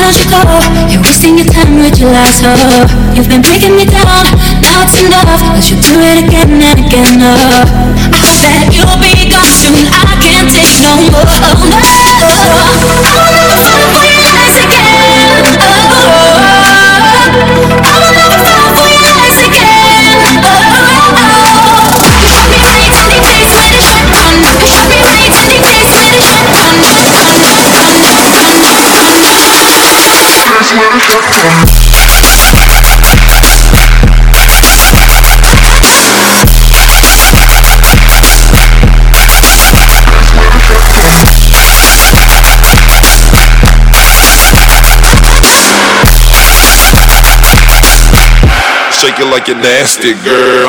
don't you go? You're wasting your time with your lies, oh. You've been breaking me down, now it's enough, cause you do it again and again, oh. I hope that you'll be gone soon, I can't take no more, oh no. I'll never fall for your lies again, oh. I'll never fall for your lies again, oh. You shot me right in the face with a shotgun. You shot me right in the face with a shotgun. Shake it like you're nasty, girl.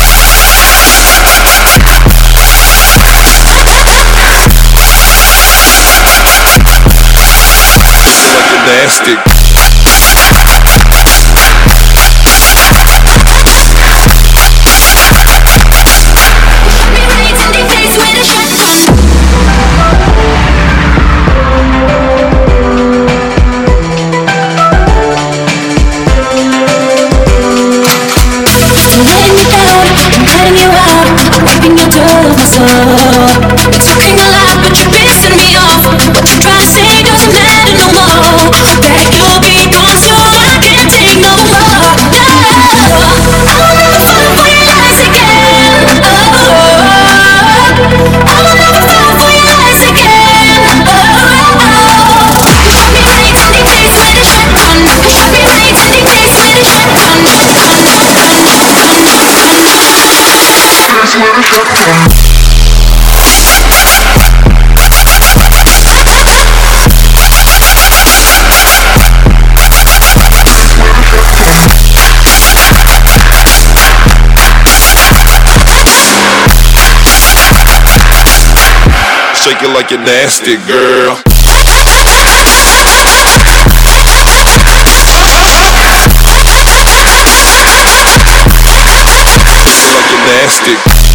Like you're nasty. You're talking a lot, but you're pissing me off. What you're trying to say doesn't matter no more. That you'll be gone soon, I can't take no more. No, I'll never fall for your lies again. Oh, I'll never fall for your lies again. Oh, you shot me right in the face with a shotgun. You shot me right in the face with a shotgun. Shake it like you're nasty, girl. Like you're nasty.